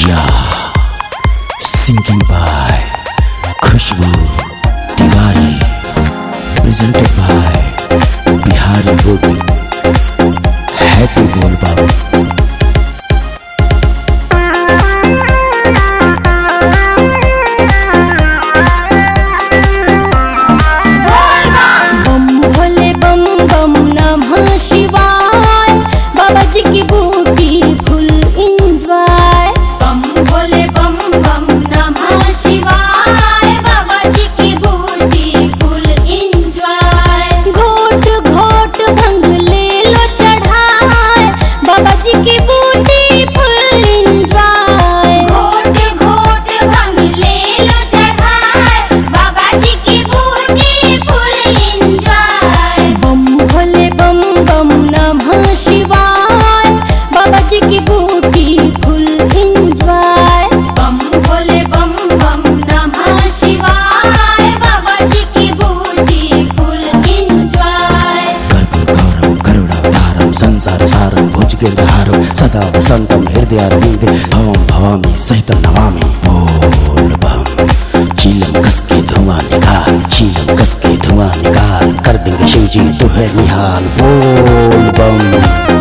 Yeah, singing by Khushbu Tiwari, presented by Bihari Wood. Happy Bol Babu. संसार सारं भुजगिरिहारं सदा वसंतं हृदयारविंदे भवं भवामि सहित नमामि। बोल बम चीलम कस के धुआं निकाल, चीलम कस के धुआं निकाल, कर देंगे शिव जी तुहे निहाल। बोल बम।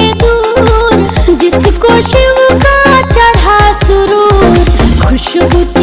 शिव का चढ़ा सुरूर खुशबू